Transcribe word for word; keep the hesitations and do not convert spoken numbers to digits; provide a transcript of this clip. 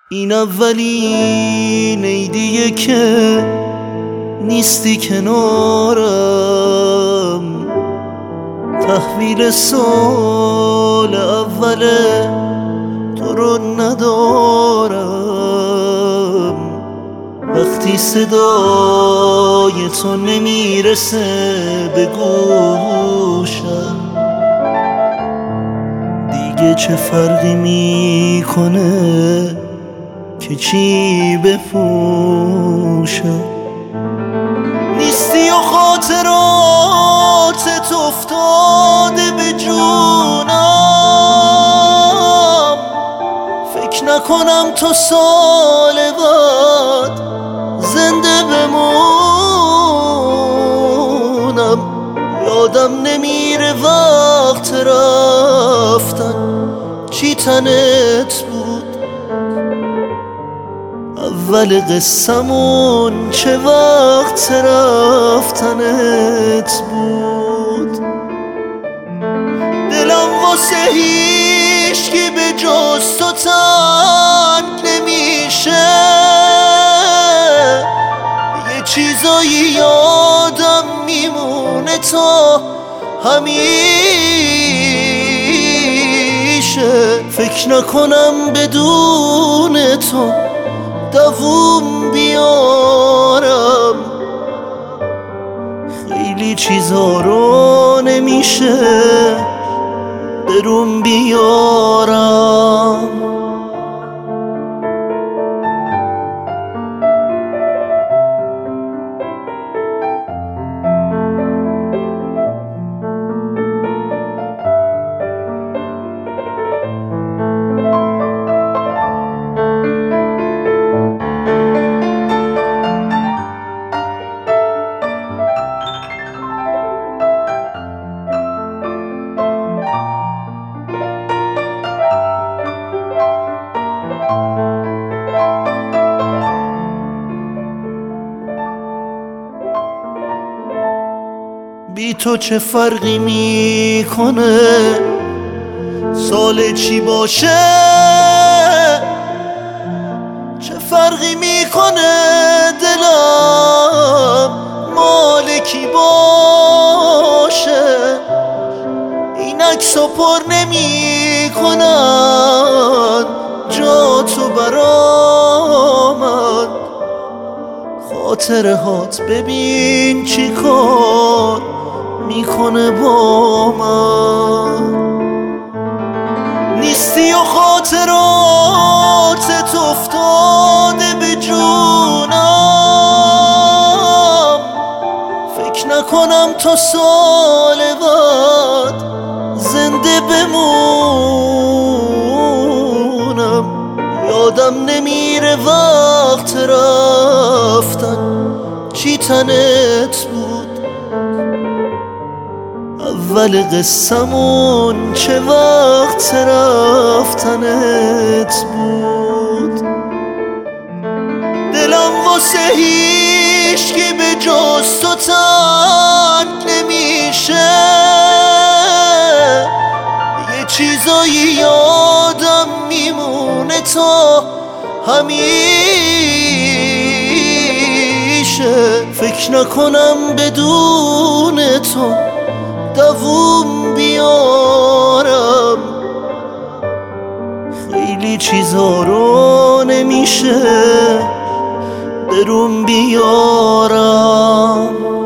این اولین عیدیه که نیستی کنارم، تحویل سال اوله تو رو ندارم. وقتی صدای تو نمیرسه به گوشم، دیگه چه فرقی میکنه که چی بپوشم. نیستی و خاطراتت افتاده به جونم، فکر نکنم تو سال بعد زنده بمونم. یادم نمیره وقت رفتن چی تنت بود، اول قصمون چه وقت رفتنت بود. دلم واسه هیچکی به جز تو تنگ نمیشه، یه چیزایی یادم میمونه تا همیشه. فکر نکنم بدون تو دووم بیارم، خیلی چیزا رو نمیشه بروم بیارم. بی تو چه فرقی میکنه سال چی باشه، چه فرقی میکنه دلم مال کی باشه. این عکسو پر نمی کنن جا تو برامن، خاطره هات ببین چی کار میکنه با من. نیستی و خاطراتت افتاده به جونم، فکر نکنم تا سال بعد زنده بمونم. یادم نمیره وقت رفتن چی تنت بود، اول قصمون چه وقت رفتنت بود. دلم واسه هیچکی به جز تو تنگ نمیشه، یه چیزایی یادم میمونه تا همیشه. فکر نکنم بدون تو دووم بیارم، خیلی چیزا رو نمیشه بروم بیارم.